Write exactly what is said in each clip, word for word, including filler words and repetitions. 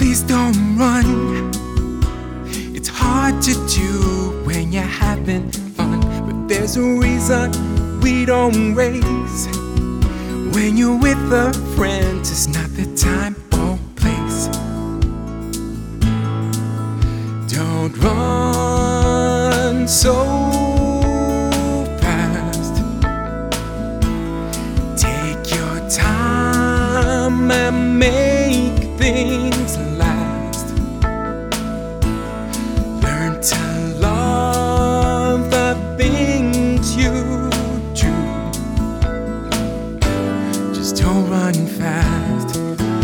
Please don't run. It's hard to do when you're having fun, but there's a reason we don't race. When you're with a friend, it's not the time or place. Don't run so fast. Take your time and make things last. Learn to love the things you do. Just don't run fast.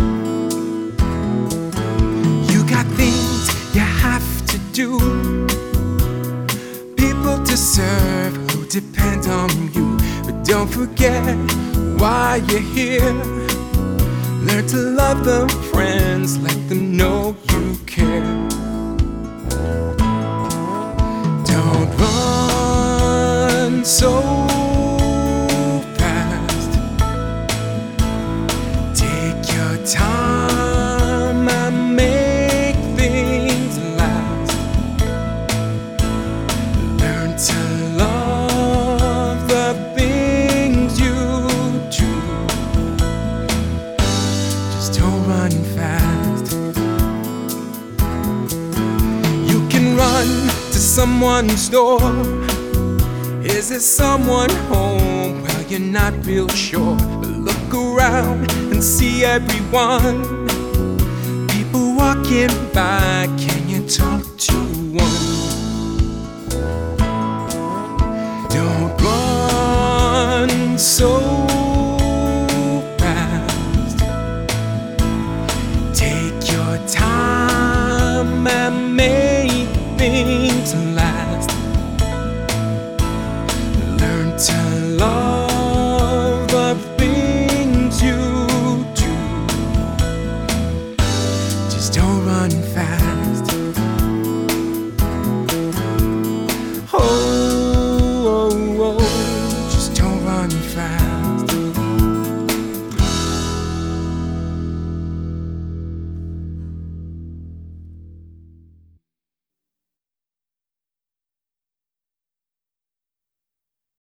You got things you have to do, people to serve who depend on you. But don't forget why you're here. Learn to love the friends, let them know you care. Don't run so fast. Take your time and make things last. Learn to love the things you do. Don't run fast. You can run to someone's door. Is there someone home? Well, you're not real sure, but look around and see everyone. People walking by, can you talk to one? Don't run so time and make things last. Learn to love the things you do. Just don't run fast.